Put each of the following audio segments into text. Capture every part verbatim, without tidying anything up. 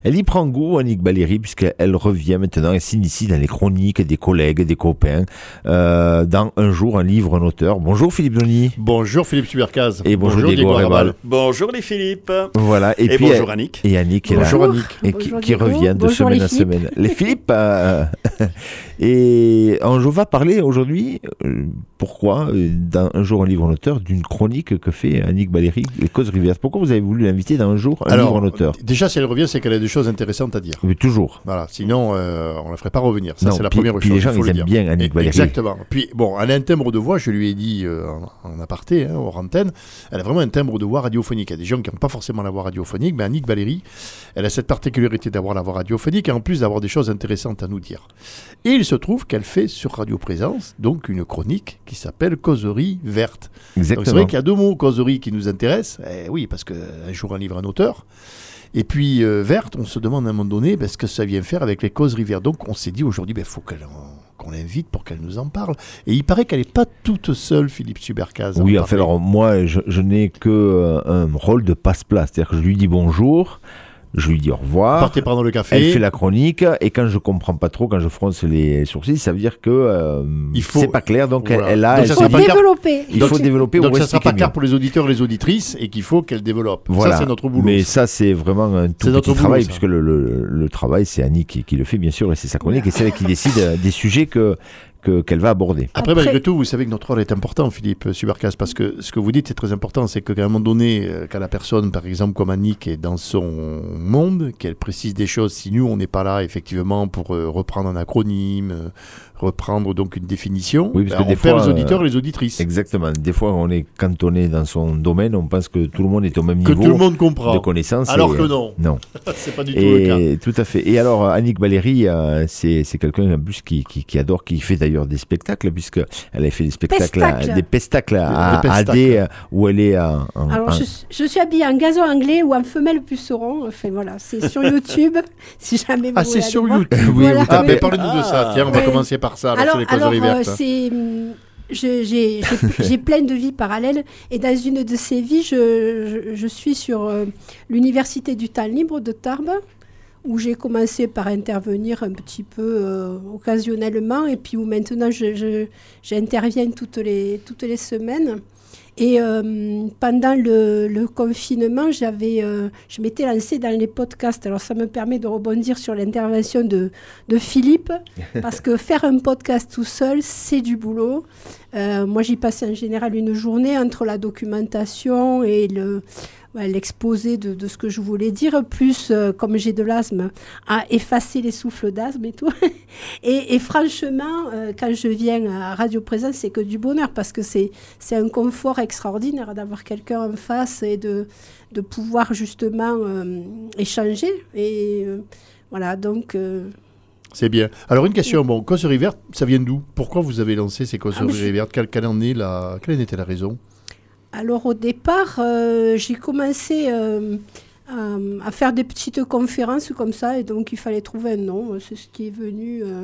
Elle y prend goût, Annick Baléry, puisqu'elle revient maintenant, elle s'initie dans les chroniques des collègues, des copains, euh, dans Un jour, un livre, un auteur. Bonjour Philippe Donny. Bonjour Philippe Subercaz. Et bonjour, bonjour Diego Arrabal. Bonjour les Philippe. Voilà. Et, et puis, bonjour Annick. Et Annick est bonjour là. Annick. Et bonjour qui, qui revient de bonjour semaine les à Philippe. semaine. Les Philippe. Euh, et on va parler aujourd'hui, euh, pourquoi, euh, dans Un jour, un livre, un auteur, d'une chronique que fait Annick Baléry, Les causes rivières. Pourquoi vous avez voulu l'inviter dans Un jour, un Alors, livre, un auteur? Déjà, si elle revient, c'est qu'elle a des choses intéressantes à dire. Mais toujours. Voilà, sinon euh, on ne la ferait pas revenir. Ça, non, c'est la puis, première puis chose. les gens, il faut ils le aiment dire. bien Annick Baléry. Exactement. Puis, bon, elle a un timbre de voix, je lui ai dit euh, en, en aparté, hein, hors antenne, elle a vraiment un timbre de voix radiophonique. Il y a des gens qui n'ont pas forcément la voix radiophonique, mais Annick Baléry, elle a cette particularité d'avoir la voix radiophonique et en plus d'avoir des choses intéressantes à nous dire. Et il se trouve qu'elle fait sur Radio Présence, donc une chronique qui s'appelle Causerie verte. Exactement. Donc c'est vrai qu'il y a deux mots, causerie, qui nous intéressent. Eh oui, parce qu'un jour, un livre, un auteur. Et puis, euh, verte, on se demande à un moment donné ben, ce que ça vient faire avec les causeries vertes. Donc, on s'est dit aujourd'hui, il ben, faut qu'elle, qu'on l'invite pour qu'elle nous en parle. Et il paraît qu'elle n'est pas toute seule, Philippe Subercaz. Oui, en fait, alors moi, je, je n'ai que euh, un rôle de passe-place. C'est-à-dire que je lui dis bonjour, je lui dis au revoir. Partez prendre le café. Elle fait la chronique, et quand je comprends pas trop, quand je fronce les sourcils, ça veut dire que euh, il faut, c'est pas clair. Donc voilà. elle, elle a. Donc elle ça il faut développer. Il faut développer. Donc ça ne sera pas clair pour les auditeurs et les auditrices, et qu'il faut qu'elle développe. Voilà. Ça, c'est notre boulot. Mais ça, c'est vraiment un tout c'est petit boulot, travail, ça. puisque le, le, le travail, c'est Annick qui, qui le fait, bien sûr, et c'est sa chronique, et c'est elle qui décide des sujets que. Que, qu'elle va aborder. Après, Après, malgré tout, vous savez que notre rôle est important, Philippe Subercaz, parce que ce que vous dites est très important, c'est qu'à un moment donné, quand la personne, par exemple, comme Annick, est dans son monde, qu'elle précise des choses, si nous, on n'est pas là, effectivement, pour euh, reprendre un acronyme, euh, reprendre donc une définition, oui, parce ben, que des on perd fois, les auditeurs et les auditrices. Exactement. Des fois, on est cantonné dans son domaine, on pense que tout le monde est au même que niveau tout le monde comprend. de connaissances. Alors et, que non. Non. C'est pas du tout et, le cas. Tout à fait. Et alors, Annick Baléry, euh, c'est, c'est quelqu'un en plus qui, qui, qui adore, qui fait d'ailleurs des spectacles, puisqu'elle a fait des spectacles, Pestacle. à, des pestacles à, Des à pestacles. A D, où elle est en... en Alors, en... Je, je suis habillée en gazon anglais ou en femelle puceron. Enfin, voilà, c'est sur YouTube, si jamais vous Ah, voulez c'est sur aller voir. YouTube. Oui, Voilà. vous Ah, tapez- ben parlez-nous de ça. Tiens, on va Ouais. commencer par ça, alors, Alors, sur les alors causeries euh, vertes. c'est, hum, je- j'ai, j'ai, j'ai plein de vies parallèles. Et dans une de ces vies, je, je, je suis sur euh, l'Université du temps libre de Tarbes, où j'ai commencé par intervenir un petit peu euh, occasionnellement, et puis où maintenant je, je, j'interviens toutes les, toutes les semaines. Et euh, pendant le, le confinement, j'avais, euh, je m'étais lancée dans les podcasts. Alors ça me permet de rebondir sur l'intervention de, de Philippe, parce que faire un podcast tout seul, c'est du boulot. Euh, moi, j'y passais en général une journée entre la documentation et le... Ouais, l'exposé de, de ce que je voulais dire, plus, euh, comme j'ai de l'asthme, à effacer les souffles d'asthme et tout. et, et franchement, euh, quand je viens à Radio Présence, c'est que du bonheur, parce que c'est, c'est un confort extraordinaire d'avoir quelqu'un en face et de, de pouvoir justement euh, échanger. Et euh, voilà, donc... Euh, C'est bien. Alors, une question. Bon, causerie verte, ça vient d'où? Pourquoi vous avez lancé ces causeries Ah, je... vertes? Quelle, quelle en est la... Quelle en était la raison? Alors au départ, euh, j'ai commencé euh, à, à faire des petites conférences comme ça, et donc il fallait trouver un nom. C'est ce qui est venu, euh,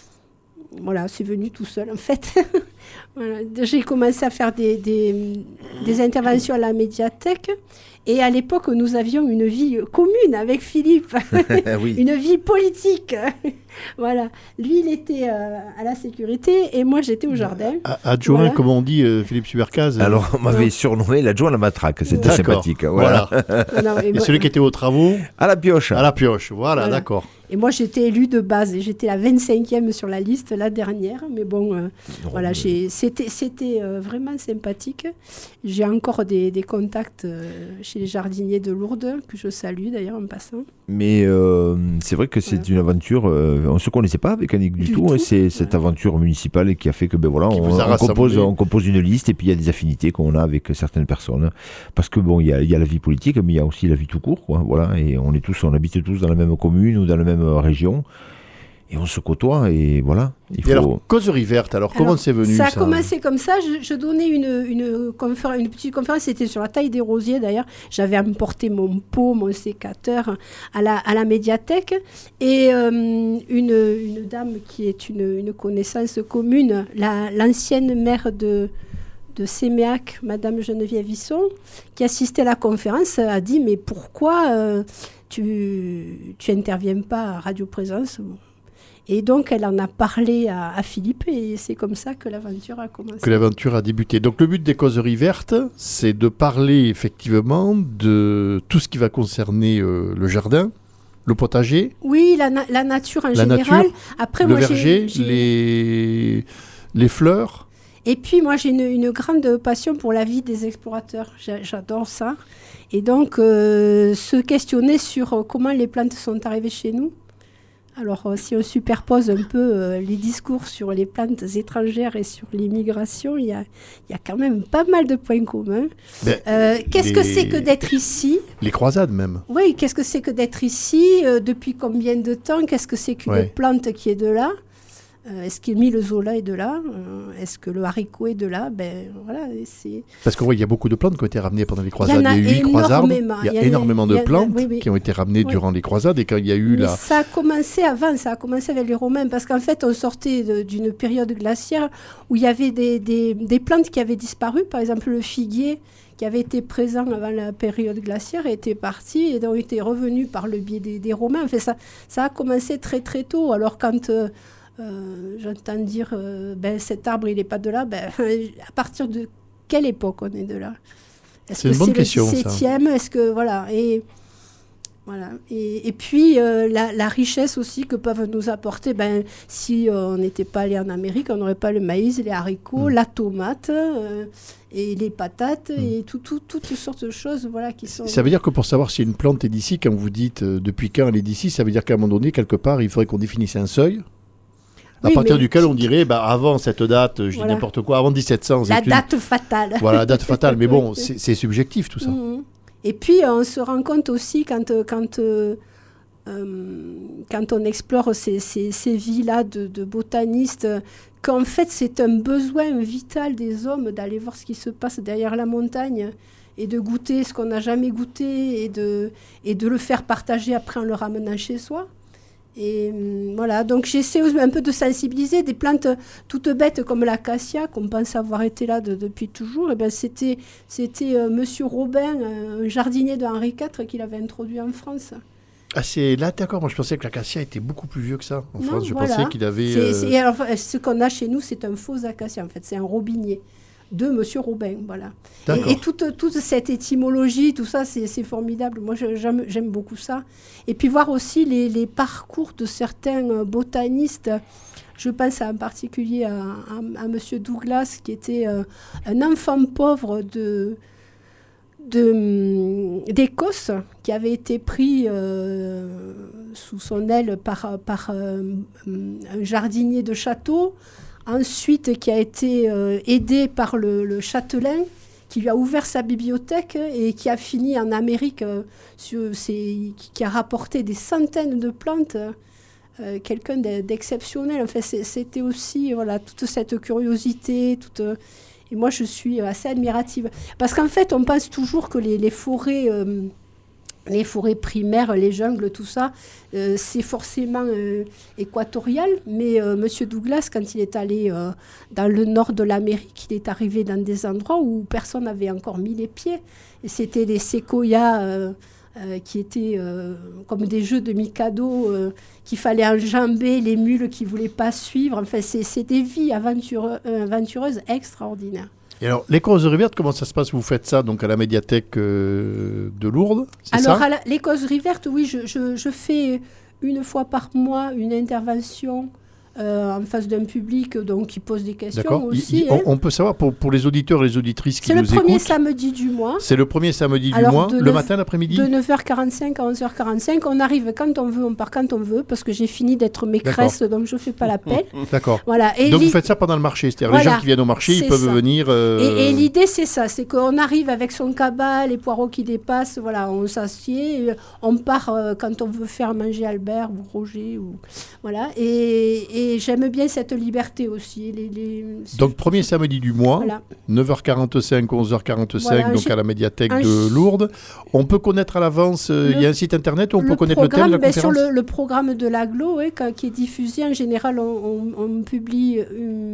voilà, c'est venu tout seul en fait. Voilà. J'ai commencé à faire des, des, des interventions à la médiathèque, et à l'époque nous avions une vie commune avec Philippe, oui. une vie politique. Voilà, lui il était euh, à la sécurité et moi j'étais au jardin. À, adjoint, voilà. Comme on dit, euh, Philippe Subercaz. Euh... Alors on m'avait non. surnommé l'adjoint à la matraque, c'était d'accord. Sympathique. Voilà. voilà. Non, et et moi, celui qui était aux travaux? À la pioche. À la pioche, voilà, voilà. D'accord. Et moi j'étais élue de base, et j'étais la vingt-cinquième sur la liste, la dernière, mais bon, euh, non, voilà, mais... j'ai, c'était, c'était euh, vraiment sympathique. J'ai encore des, des contacts euh, chez les jardiniers de Lourdes, que je salue d'ailleurs en passant. Mais euh, c'est vrai que c'est voilà. une aventure, euh, on ne se connaissait pas avec Annick du, du tout, tout. Hein, c'est cette voilà. aventure municipale qui a fait que ben voilà, on, on, compose, on compose une liste, et puis il y a des affinités qu'on a avec certaines personnes. Parce que bon, il y a, y a la vie politique, mais il y a aussi la vie tout court, quoi, voilà, et on est tous, on habite tous dans la même commune ou dans la même région. Et on se côtoie, et voilà. Il faut... Et alors, causerie verte, alors, alors comment c'est venu ça Ça a commencé comme ça. Je, je donnais une, une, conféren- une petite conférence, c'était sur la taille des rosiers d'ailleurs. J'avais emporté mon pot, mon sécateur à la, à la médiathèque. Et euh, une, une dame qui est une, une connaissance commune, la, l'ancienne maire de, de Séméac, Madame Geneviève Visson, qui assistait à la conférence, a dit « Mais pourquoi euh, tu tu interviens pas à Radio Présence. Bon. Et donc, elle en a parlé à, à Philippe et c'est comme ça que l'aventure a commencé. Que l'aventure a débuté. Donc, le but des causeries vertes, c'est de parler effectivement de tout ce qui va concerner euh, le jardin, le potager. Oui, la, na- la nature en la général. Nature, Après, le moi, verger, j'ai, j'ai... Les... les fleurs. Et puis, moi, j'ai une, une grande passion pour la vie des explorateurs. J'ai, j'adore ça. Et donc, euh, se questionner sur euh, comment les plantes sont arrivées chez nous. Alors, euh, si on superpose un peu euh, les discours sur les plantes étrangères et sur l'immigration, il y a, y a quand même pas mal de points communs. Ben, Euh, qu'est-ce les- que c'est que d'être ici ? Les croisades même. Oui, qu'est-ce que c'est que d'être ici ? Euh, depuis combien de temps ? Qu'est-ce que c'est qu'une Ouais. plante qui est de là ? Euh, est-ce que le zola est de là ? Euh, Est-ce que le haricot est de là ? Ben voilà, et c'est... Parce qu'il ouais, y a beaucoup de plantes qui ont été ramenées pendant les croisades. Il y en a eu huit croisades. énormément. Il y a, Il y a- énormément de il y a- plantes oui, oui. qui ont été ramenées Oui. durant les croisades. Et quand il y a eu Mais la... ça a commencé avant, ça a commencé avec les Romains, parce qu'en fait, on sortait de- d'une période glaciaire où il y avait des, des, des plantes qui avaient disparu. Par exemple, le figuier, qui avait été présent avant la période glaciaire, était parti et donc était revenu par le biais des, des Romains. Enfin, ça, ça a commencé très très tôt. Alors quand euh, euh, j'entends dire euh, ben, cet arbre il n'est pas de là, ben, à partir de quelle époque on est de là ? Est-ce C'est que une bonne c'est question, le ça. dix-septième ? Est-ce que voilà et voilà. Et, et puis, euh, la, la richesse aussi que peuvent nous apporter, ben, si euh, on n'était pas allé en Amérique, on n'aurait pas le maïs, les haricots, Mm. la tomate euh, et les patates Mm. et tout, tout, toutes sortes de choses voilà, qui sont... Ça veut dire que pour savoir si une plante est d'ici, quand vous dites euh, depuis quand elle est d'ici, ça veut dire qu'à un moment donné, quelque part, il faudrait qu'on définisse un seuil. À Oui, partir mais- duquel on dirait, bah, avant cette date, je Voilà. dis n'importe quoi, avant dix-sept cents. La c'est une- date fatale. Voilà, la date fatale. Mais bon, c'est c'est subjectif tout ça. Mhm. Et puis, euh, on se rend compte aussi quand, euh, quand, euh, euh, quand on explore ces, ces, ces vies-là de, de botanistes, euh, qu'en fait, c'est un besoin vital des hommes d'aller voir ce qui se passe derrière la montagne et de goûter ce qu'on n'a jamais goûté et de, et de le faire partager après en le ramenant chez soi. Et hum, voilà, donc j'essaie aussi un peu de sensibiliser des plantes toutes bêtes comme l'acacia, qu'on pense avoir été là de- depuis toujours. Et ben c'était c'était euh, Monsieur Robin, euh, un jardinier de Henri quatre, qui l'avait introduit en France. Ah, c'est là, d'accord. Moi, je pensais que l'acacia était beaucoup plus vieux que ça. En Non, France, je voilà. pensais qu'il avait. C'est- euh, c'est- alors, ce qu'on a chez nous, c'est un faux acacia, en fait. C'est un robinier de Monsieur Robin, voilà. D'accord. Et, et toute, toute cette étymologie, tout ça, c'est c'est formidable. Moi, je- j'aime j'aime beaucoup ça. Et puis voir aussi les, les parcours de certains euh, botanistes. Je pense en particulier à, à, à Monsieur Douglas, qui était euh, un enfant pauvre de de, hum, d'Écosse, qui avait été pris euh, sous son aile par, par euh, hum, un jardinier de château, ensuite qui a été euh, aidé par le, le châtelain, qui lui a ouvert sa bibliothèque et qui a fini en Amérique, euh, sur ses- qui, qui a rapporté des centaines de plantes. Euh, quelqu'un d'e- d'exceptionnel. Enfin, c'est- c'était aussi voilà, toute cette curiosité, toute... Et moi, je suis assez admirative. Parce qu'en fait, on pense toujours que les, les forêts, euh, les forêts primaires, les jungles, tout ça, euh, c'est forcément euh, équatorial. Mais euh, Monsieur Douglas, quand il est allé euh, dans le nord de l'Amérique, il est arrivé dans des endroits où personne n'avait encore mis les pieds. Et c'était des séquoias euh, euh, qui étaient euh, comme des jeux de Mikado, euh, qu'il fallait enjamber, les mules qui ne voulaient pas suivre. Enfin, c'est, c'est des vies aventureux- euh, aventureuses extraordinaires. Et alors, les causeries vertes, comment ça se passe? Vous faites ça donc à la médiathèque euh, de Lourdes, c'est Alors, ça à la- les causeries vertes, oui, je, je, je fais une fois par mois une intervention euh, en face d'un public donc, qui pose des questions D'accord. aussi. Il- il- hein. on, on peut savoir, pour, pour les auditeurs et les auditrices qui C'est le nous premier écoutent, samedi du mois, c'est le premier samedi Alors, du mois, de le neuf- matin, l'après-midi de neuf heures quarante-cinq à onze heures quarante-cinq. On arrive quand on veut, on part quand on veut, parce que j'ai fini d'être maîtresse, donc je ne fais pas l'appel. D'accord. Voilà. Et Donc l'i- vous faites ça pendant le marché, c'est-à-dire les Voilà. gens qui viennent au marché, ils C'est peuvent ça. venir... euh, Et, et l'idée, c'est ça, c'est qu'on arrive avec son cabas, les poireaux qui dépassent, voilà, on s'assied, et on part euh, quand on veut faire manger Albert ou Roger, ou, voilà, et, et j'aime bien cette liberté aussi. Les, les- Donc premier samedi du mois, voilà. neuf heures quarante-cinq, onze heures quarante-cinq, Voilà, donc j'ai- à la médiathèque un de ch- Lourdes. On peut connaître à l'avance, euh, Le- il y a un site internet où on peut Le connaître le thème de la ben, sur conférence. le, le programme de l'aglo, ouais, quand- qui est diffusé, en général, on, on- on publie une-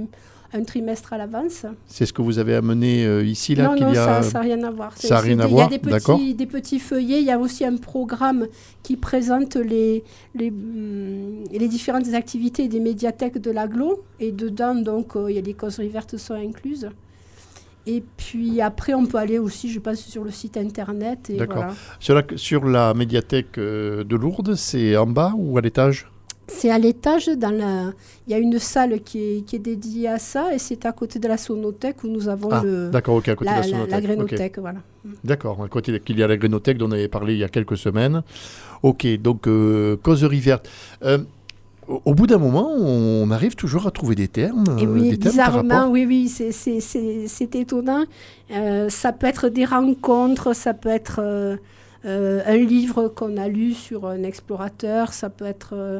un trimestre à l'avance. C'est ce que vous avez amené euh, ici là Non, qu'il non, y a... ça n'a rien à voir. Ça n'a rien à voir, il y a des petits, des petits feuillets, il y a aussi un programme qui présente les, les, les différentes activités des médiathèques de l'agglo, et dedans, donc, euh, il y a les causeries vertes sont incluses. Et puis après, on peut aller aussi, je pense, sur le site internet. Et D'accord. voilà. Sur la, sur la médiathèque euh, de Lourdes, c'est en bas ou à l'étage ? C'est à l'étage, dans la... il y a une salle qui est, qui est dédiée à ça, et c'est à côté de la sonothèque où nous avons ah, le... d'accord, ok, à côté la, de la sonothèque. La, la grénothèque, okay. voilà. D'accord, à côté qu'il y a la grénothèque dont on avait parlé il y a quelques semaines. Ok, donc euh, causerie verte. Euh, au, au bout d'un moment, on arrive toujours à trouver des termes. Et oui, des termes bizarrement, par rapport... oui, oui, c'est, c'est, c'est, c'est étonnant. Euh, ça peut être des rencontres, ça peut être euh, euh, un livre qu'on a lu sur un explorateur, ça peut être... Euh,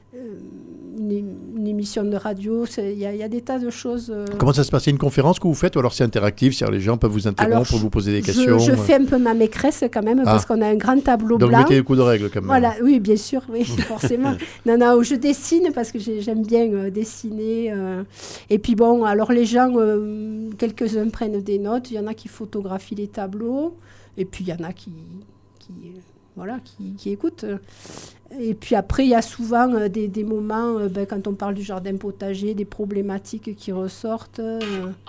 Une, une émission de radio, il y, y a des tas de choses. Euh... Comment ça se passe ? C'est une conférence que vous faites ou alors c'est interactif, c'est-à-dire les gens peuvent vous interrompre pour vous poser des questions? Je, je fais un peu ma maîtresse quand même, ah. parce qu'on a un grand tableau Donc blanc. Donc vous mettez le coup de règle quand même. Voilà, oui, bien sûr, oui, forcément. Non, non, je dessine parce que j'aime bien euh, dessiner. Euh, et puis bon, alors les gens, euh, quelques-uns prennent des notes, il y en a qui photographient les tableaux, et puis il y en a qui... qui euh, Voilà, qui, qui écoutent. Et puis après, il y a souvent euh, des, des moments, euh, ben, quand on parle du jardin potager, des problématiques qui ressortent. Euh,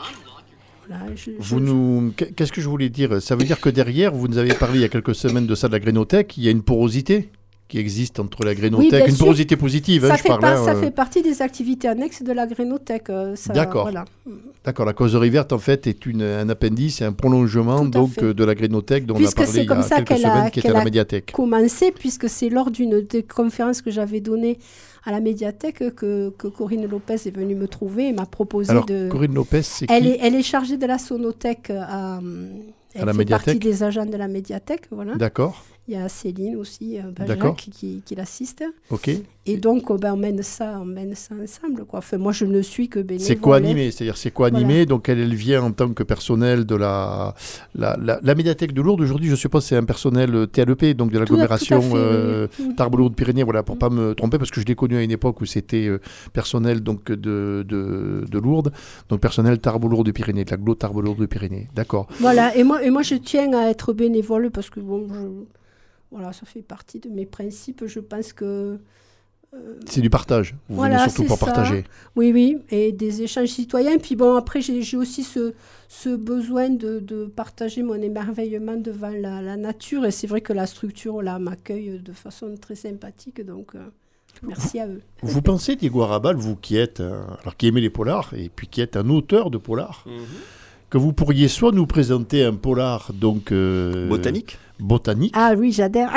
voilà, je, vous je, nous... Qu'est-ce que je voulais dire ? Ça veut dire que derrière, vous nous avez parlé il y a quelques semaines de ça, de la grénothèque, il y a une porosité qui existe entre la grénothèque, oui, une sûr. porosité positive. Ça, hein, fait, je parle, pas, hein, ça euh... fait partie des activités annexes de la grénothèque. Euh, D'accord. Voilà. D'accord. La causerie verte, en fait, est une, un appendice, un prolongement donc, euh, de la grénothèque dont puisque on a parlé il y a quelques semaines, a, qui était à la médiathèque. Commencé, puisque c'est lors d'une des conférences que j'avais donnée à la médiathèque que, que Corinne Lopez est venue me trouver et m'a proposé Alors, de... Corinne Lopez, c'est qui ? elle est, elle est chargée de la sonothèque à... Elle à la fait médiathèque. partie des agents de la médiathèque, voilà. D'accord. Il y a Céline aussi, euh, Bajac, qui, qui l'assiste. Ok. Et donc, ben, on mène ça, on mène ça ensemble, quoi. Enfin, moi, je ne suis que bénévole. C'est co-animé, c'est-à-dire c'est co-animé. Voilà. Donc, elle, elle vient en tant que personnel de la la, la, la médiathèque de Lourdes. Aujourd'hui, je suppose, c'est un personnel T L E P, donc de l'agglomération euh, oui. Tarbes-Lourdes-Pyrénées. Voilà, pour mm. pas me tromper, parce que je l'ai connu à une époque où c'était euh, personnel donc de, de de Lourdes, donc personnel Tarbes-Lourdes-Pyrénées, de l'agglo Tarbes-Lourdes-Pyrénées. D'accord. Voilà. Et moi, et moi, je tiens à être bénévole parce que bon. Je... Voilà, ça fait partie de mes principes. Je pense que... Euh, c'est du partage. Vous voilà, venez surtout pour ça. partager. Oui, oui, et des échanges citoyens. Puis bon, après, j'ai, j'ai aussi ce, ce besoin de, de partager mon émerveillement devant la, la nature. Et c'est vrai que la structure, là, m'accueille de façon très sympathique. Donc, euh, merci vous, à eux. Vous pensez, Diego Arrabal, vous qui êtes... Euh, alors, qui aimez les polars, et puis qui êtes un auteur de polars, mm-hmm. que vous pourriez soit nous présenter un polar, donc... Euh, botanique Botanique. Ah oui, j'adhère.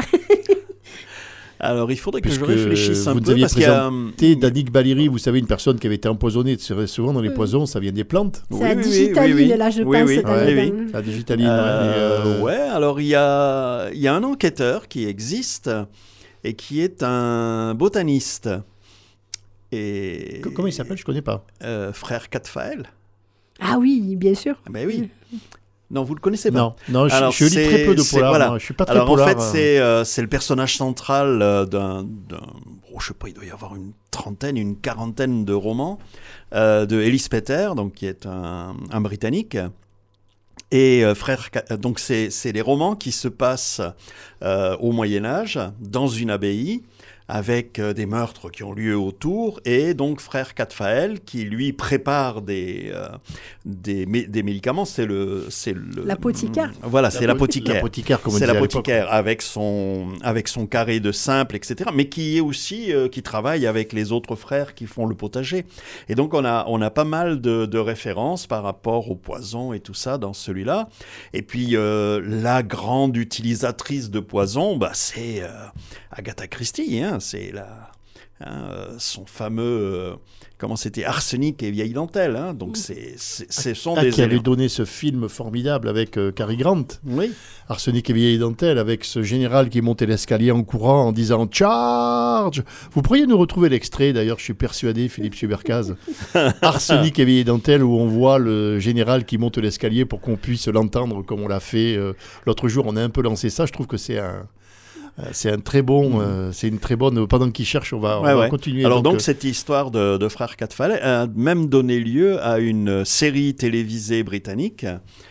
Alors, il faudrait que Puisque je réfléchisse un vous peu. Aviez parce présenté qu'il y a... Danick Baléry, vous savez, une personne qui avait été empoisonnée. Souvent, dans les oui. poisons, ça vient des plantes. C'est oui, la digitaline, oui, oui. là, je oui, pense. Oui, oui. oui, oui. La digitaline, euh, ouais. Euh... Ouais, alors, il y a, il y a un enquêteur qui existe et qui est un botaniste. Et... Comment il s'appelle ? Je ne connais pas. Euh, frère Katfael. Ah oui, bien sûr. Ah ben oui. Non, vous le connaissez pas. Non, non, je, Alors, je lis très peu de polar. Voilà. Moi, je suis pas très Alors polar. en fait, c'est euh, c'est le personnage central euh, d'un, d'un, oh, je sais pas, il doit y avoir une trentaine, une quarantaine de romans euh, de Ellis Peter, donc qui est un, un Britannique. Et euh, frère, donc c'est c'est les romans qui se passent euh, au Moyen Âge dans une abbaye, avec euh, des meurtres qui ont lieu autour, et donc frère Katfael qui lui prépare des euh, des, mé- des médicaments, c'est le c'est le l'apothicaire. Voilà, c'est la l'apothicaire. L'apothicaire, comme on c'est disait l'apothicaire avec son avec son carré de simple, et cetera. Mais qui est aussi euh, qui travaille avec les autres frères qui font le potager. Et donc on a on a pas mal de, de références par rapport au poison et tout ça dans celui-là. Et puis euh, la grande utilisatrice de poison, bah c'est euh, Agatha Christie, hein. C'est la, hein, son fameux, euh, comment c'était, Arsenic et vieille dentelle. Hein, donc, c'est, c'est, ce sont ah, des... qui avait donné ce film formidable avec euh, Cary Grant. Oui. Arsenic et vieille dentelle, avec ce général qui montait l'escalier en courant en disant « Charge !» Vous pourriez nous retrouver l'extrait, d'ailleurs, je suis persuadé, Philippe Subercaz. Arsenic et vieille dentelle, où on voit le général qui monte l'escalier pour qu'on puisse l'entendre comme on l'a fait. Euh, l'autre jour, on a un peu lancé ça. Je trouve que c'est un... C'est un très bon, mmh. euh, c'est une très bonne. Pendant qu'ils cherchent, on va, on ouais, va ouais. continuer. Alors donc, donc euh... cette histoire de, de frères Cadfael a même donné lieu à une série télévisée britannique.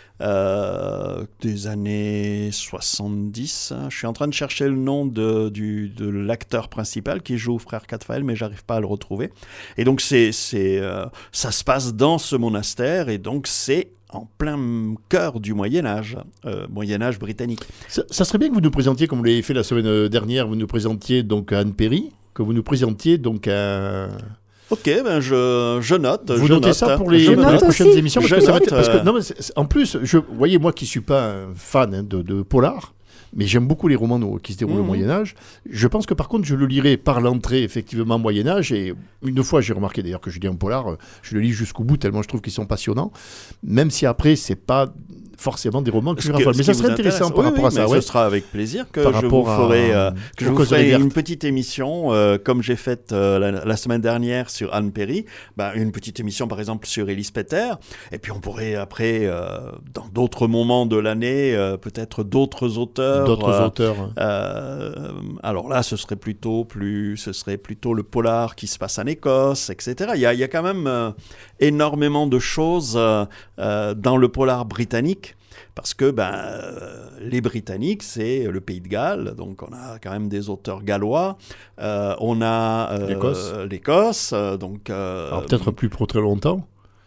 Euh, des années soixante-dix. Je suis en train de chercher le nom de, du, de l'acteur principal qui joue frère Cadfael, mais j'arrive pas à le retrouver. Et donc, c'est, c'est, euh, ça se passe dans ce monastère, et donc c'est en plein cœur du Moyen-Âge, euh, Moyen-Âge britannique. Ça, ça serait bien que vous nous présentiez, comme vous l'avez fait la semaine dernière, vous nous présentiez donc à Anne Perry, que vous nous présentiez donc à... Ok, ben je, je note. Vous je notez note, ça pour les, pour les prochaines aussi. émissions parce je que ça va note, être, parce que, euh... non, mais en plus, je, voyez, moi qui ne suis pas un fan hein, de, de polar, mais j'aime beaucoup les romans qui se déroulent mmh. au Moyen-Âge. Je pense que par contre, je le lirai par l'entrée, effectivement, Moyen-Âge. Et une fois, j'ai remarqué d'ailleurs que je lis un polar, je le lis jusqu'au bout tellement je trouve qu'ils sont passionnants. Même si après, c'est pas forcément des romans que je rafole. Mais ça serait intéressant intéresse. par oui, rapport oui, à ça. Mais Ouais. Ce sera avec plaisir que par je vous ferai, à, euh, que je vous ferai une petite émission, euh, comme j'ai faite euh, la, la semaine dernière sur Anne Perry. Bah, une petite émission, par exemple, sur Ellis Petter. Et puis, on pourrait après, euh, dans d'autres moments de l'année, euh, peut-être d'autres auteurs. D'autres euh, auteurs. Euh, alors là, ce serait plutôt plus, ce serait plutôt le polar qui se passe en Écosse, et cetera. Il y a, il y a quand même euh, énormément de choses euh, euh, dans le polar britannique. Parce que ben, euh, les Britanniques, c'est le pays de Galles, donc on a quand même des auteurs gallois. Euh, on a euh, l'Écosse. l'Écosse euh, donc, euh, Alors peut-être plus pour très longtemps.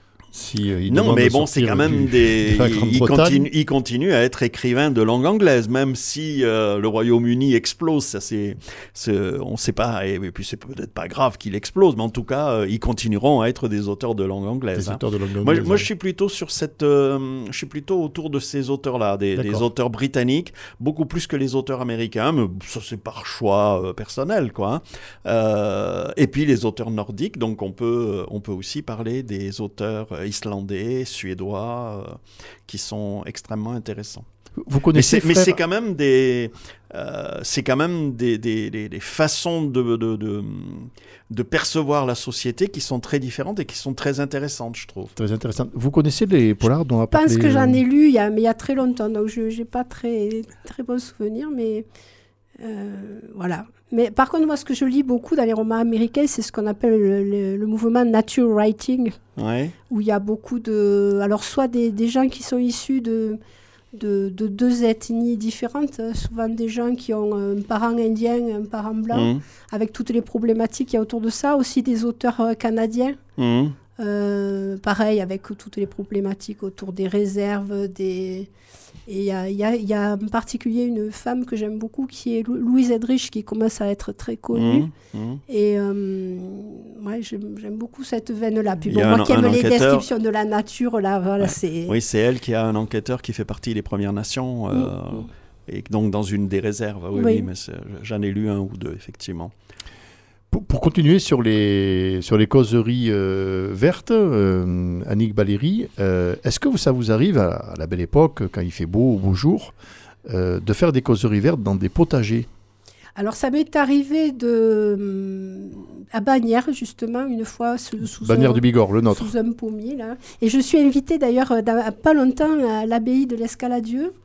Si, euh, non, mais bon, c'est quand même du, des. De il, continue, il continue à être écrivain de langue anglaise, même si euh, le Royaume-Uni explose. Ça, c'est, c'est, on ne sait pas, et, et puis c'est peut-être pas grave qu'il explose, mais en tout cas, euh, ils continueront à être des auteurs de langue anglaise. Des hein. auteurs de langue anglaise. Moi, hein. moi, je suis plutôt sur cette, euh, je suis plutôt autour de ces auteurs-là, des, des auteurs britanniques, beaucoup plus que les auteurs américains. Mais ça, c'est par choix euh, personnel, quoi. Hein. Euh, et puis les auteurs nordiques. Donc, on peut, on peut aussi parler des auteurs islandais, suédois, euh, qui sont extrêmement intéressants. Vous connaissez mais, c'est, frère... mais c'est quand même des, euh, c'est quand même des, des, des, des façons de, de, de, de percevoir la société qui sont très différentes et qui sont très intéressantes, je trouve. Très intéressantes. Vous connaissez les polars dont on a parlé? Je pense que j'en ai lu il y a, mais il y a très longtemps, donc je n'ai pas très, très bons souvenirs, mais euh, voilà. Mais par contre, moi, ce que je lis beaucoup dans les romans américains, c'est ce qu'on appelle le, le, le mouvement nature writing, ouais. où il y a beaucoup de... Alors, soit des, des gens qui sont issus de, de, de deux ethnies différentes, souvent des gens qui ont un parent indien, un parent blanc, mmh. avec toutes les problématiques qu'il y a autour de ça, aussi des auteurs euh, canadiens, mmh. euh, pareil, avec toutes les problématiques autour des réserves, des... Et il y a, y, a, y a en particulier une femme que j'aime beaucoup qui est Lou- Louise Erdrich, qui commence à être très connue. Mmh, mmh. Et euh, ouais, j'aime, j'aime beaucoup cette veine-là. Puis bon, moi un, qui aime les enquêteur... descriptions de la nature, là, voilà, c'est... Oui, c'est elle qui a un enquêteur qui fait partie des Premières Nations, euh, mmh. et donc dans une des réserves. Oui, oui. oui mais c'est, j'en ai lu un ou deux, effectivement. Pour, pour continuer sur les, sur les causeries euh, vertes, euh, Annick Baléry, euh, est-ce que ça vous arrive, à, à la belle époque, quand il fait beau, au beau jour, euh, de faire des causeries vertes dans des potagers? Alors, ça m'est arrivé de, à Bagnères, justement, une fois, sous, sous, Bagnères un, du Bigorre, le nôtre. sous un pommier. Là. Et je suis invitée, d'ailleurs, dans, pas longtemps, à l'abbaye de l'Escaladieu,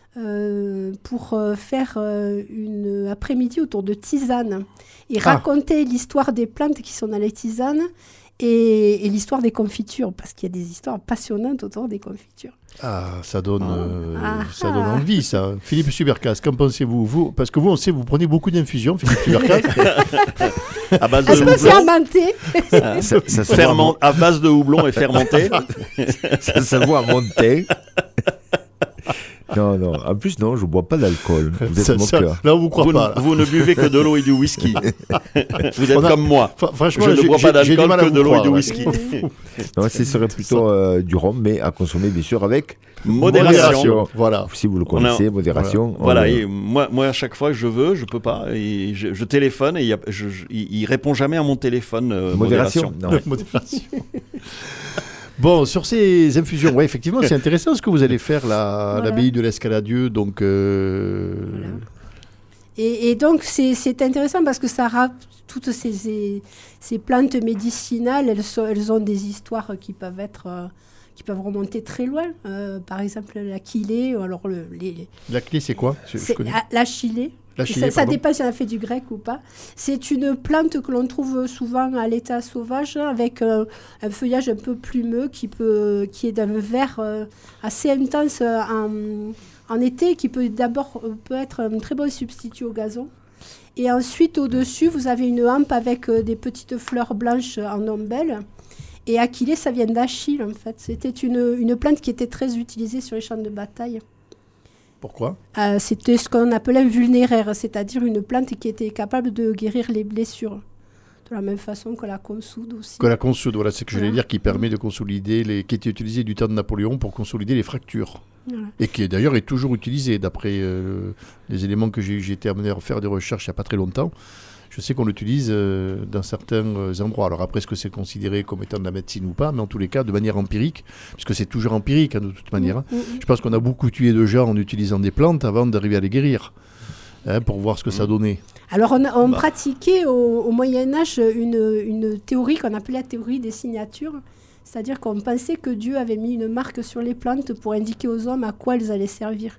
Euh, pour euh, faire euh, une après-midi autour de tisanes et ah. raconter l'histoire des plantes qui sont dans les tisanes et, et l'histoire des confitures, parce qu'il y a des histoires passionnantes autour des confitures. Ah, ça donne, oh. euh, ah. ça donne envie, ça. Philippe Subercas, qu'en pensez-vous, vous? Parce que vous, on sait, vous prenez beaucoup d'infusions, Philippe Subercas. À base de houblon. Fermenté. Ça, ça, ça Ferment, à base de houblon et fermenté. Ça se voit monter. Non, non. En plus, non, je ne bois pas d'alcool. Vous êtes ça, mon ça, cœur. Là, on vous croit vous pas. N- vous ne buvez que de l'eau et du whisky. Vous êtes a, comme moi. F- franchement, je ne bois pas d'alcool que de l'eau croire, et du ouais. whisky. Non, ce serait plutôt euh, du rhum, mais à consommer, bien sûr, avec modération. modération. Voilà. Si vous le connaissez, a, modération. Voilà. voilà et moi, moi, à chaque fois, je veux, je peux pas. Et je, je téléphone et il, y a, je, je, il, il répond jamais à mon téléphone. Euh, modération. Modération. Non. modération. Bon, sur ces infusions, ouais, effectivement, c'est intéressant ce que vous allez faire là, à voilà. l'abbaye de l'Escaladieu. Donc, euh... voilà. et, et donc, c'est, c'est intéressant parce que ça rappe toutes ces, ces, ces plantes médicinales. Elles, sont, elles ont des histoires qui peuvent être, euh, qui peuvent remonter très loin. Euh, par exemple, la chilée. Alors le, les... La chilée, c'est quoi? je, c'est je connais. La, la chilée. L'achillée, ça, ça dépend si on a fait du grec ou pas. C'est une plante que l'on trouve souvent à l'état sauvage avec euh, un feuillage un peu plumeux qui, peut, qui est d'un vert euh, assez intense euh, en, en été, qui peut d'abord euh, peut être un très bon substitut au gazon. Et ensuite, au-dessus, vous avez une hampe avec euh, des petites fleurs blanches en ombelle. Et Achillée, ça vient d'Achille, en fait. C'était une, une plante qui était très utilisée sur les champs de bataille. Pourquoi ? euh, C'était ce qu'on appelait un vulnéraire, c'est-à-dire une plante qui était capable de guérir les blessures. De la même façon que la consoude aussi. Que la consoude, voilà, c'est ce que Voilà. je voulais dire, qui permet de consolider, les, qui était utilisé du temps de Napoléon pour consolider les fractures. Voilà. Et qui d'ailleurs est toujours utilisé, d'après euh, les éléments que j'ai, j'ai été amené à faire des recherches il n'y a pas très longtemps. Je sais qu'on l'utilise euh, dans certains euh, endroits. Alors après, est-ce que c'est considéré comme étant de la médecine ou pas ? Mais en tous les cas, de manière empirique, puisque c'est toujours empirique hein, de toute manière. Hein. Mmh, mmh. Je pense qu'on a beaucoup tué de gens en utilisant des plantes avant d'arriver à les guérir, hein, pour voir ce que mmh. ça donnait. Alors on, on Bah. pratiquait au, au Moyen-Âge une, une théorie qu'on appelait la théorie des signatures. C'est-à-dire qu'on pensait que Dieu avait mis une marque sur les plantes pour indiquer aux hommes à quoi elles allaient servir.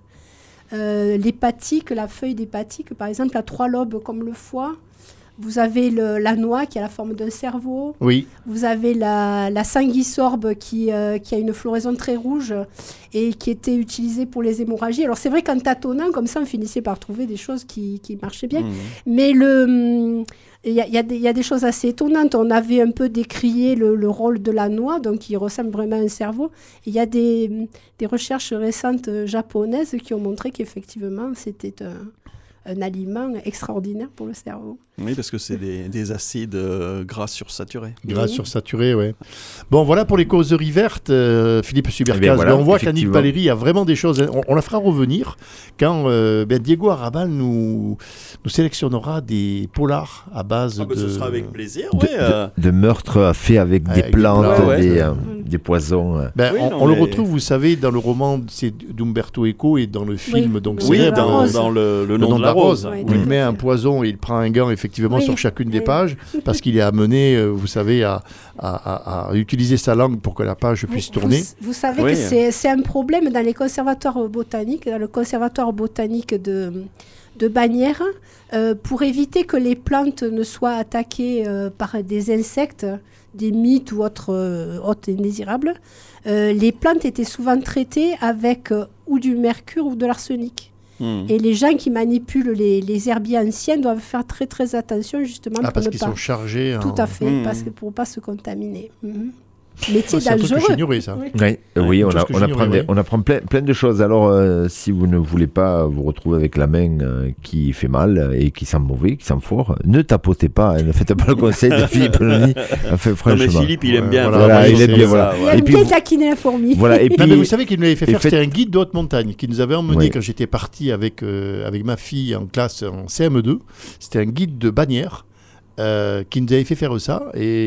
Euh, l'hépatique, la feuille d'hépatique, par exemple, a trois lobes comme le foie. Vous avez le, la noix qui a la forme d'un cerveau. Oui. Vous avez la, la sanguisorbe qui, euh, qui a une floraison très rouge et qui était utilisée pour les hémorragies. Alors c'est vrai qu'en tâtonnant, comme ça, on finissait par trouver des choses qui, qui marchaient bien. Mmh. Mais le... Il y, y, y a des choses assez étonnantes. On avait un peu décrié le, le rôle de la noix, donc qui ressemble vraiment à un cerveau. Il y a des, des recherches récentes japonaises qui ont montré qu'effectivement, c'était un, un aliment extraordinaire pour le cerveau. Oui, parce que c'est des, des acides euh, gras sursaturés. Gras Oui. sursaturés, oui. Bon, voilà pour les causeries vertes, euh, Philippe Subercaz. Eh bien, voilà, on voit qu'Annick Valéry a vraiment des choses. On, on la fera revenir quand euh, ben, Diego Arrabal nous, nous sélectionnera des polars à base ah, bah, de... Ce sera avec plaisir, de, oui. Euh... de, de meurtres faits avec, avec des plantes, des, plantes, des, ouais. euh, des poisons. Ben, oui, on non, on mais... le retrouve, vous savez, dans le roman c'est d'Umberto Eco et dans le film oui. donc Oui, célèbre, dans, dans le, le, nom, le nom de la rose. Oui, où il met fait. un poison et il prend un gant effectivement Oui. sur chacune des Oui. pages parce qu'il est amené, euh, vous savez, à, à, à, à utiliser sa langue pour que la page puisse vous, tourner. Vous, vous savez oui. que c'est, c'est un problème dans les conservatoires botaniques, dans le conservatoire botanique de, de Bagnères, euh, pour éviter que les plantes ne soient attaquées euh, par des insectes, des mites ou autres euh, hôtes indésirables. Euh, les plantes étaient souvent traitées avec euh, ou du mercure ou de l'arsenic. Mmh. Et les gens qui manipulent les, les herbiers anciens doivent faire très très attention justement ah, pour parce ne qu'ils pas... sont chargés. Tout en... à fait, mmh. parce que pour ne pas se contaminer. Mmh. Métier oh, dangereux. C'est ignoré, ça. Oui, oui, oui, oui on, a, on, apprend des, oui. on apprend plein, plein de choses. Alors, euh, si vous ne voulez pas vous retrouver avec la main euh, qui fait mal et qui sent mauvais, qui sent fort, ne tapotez pas, hein, ne faites pas le conseil de Philippe Loni. Enfin, franchement. Non, mais Philippe, il aime bien. Voilà, voilà, il aime bien, ça, voilà. Il aime Et puis, bien taquiner la fourmi. Voilà, et puis, non, mais vous savez qu'il nous avait fait faire, fait... c'était un guide de haute montagne qui nous avait emmené oui. quand j'étais parti avec, euh, avec ma fille en classe en C M deux. C'était un guide de Bagnères. Euh, qui nous avait fait faire ça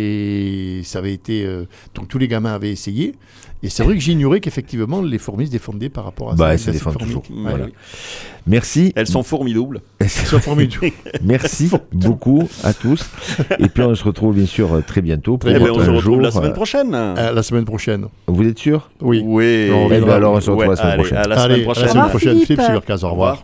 et ça avait été euh, donc tous les gamins avaient essayé et c'est vrai que j'ignorais qu'effectivement les fourmis se défendaient par rapport à bah, ça. Elles se défendent toujours. Ouais, voilà. oui. Merci. Elles sont formidables. Elles sont formidables. Merci beaucoup à tous et puis on se retrouve bien sûr très bientôt pour eh ben, on se un retrouve jour, la semaine prochaine. Euh, la semaine prochaine. Vous êtes sûr? Oui. Oui. On eh ben, alors on se retrouve ouais, la semaine allez, prochaine. À la Allez, semaine prochaine. à la semaine Au revoir, prochaine. Philippe. Philippe Subercaz, au revoir.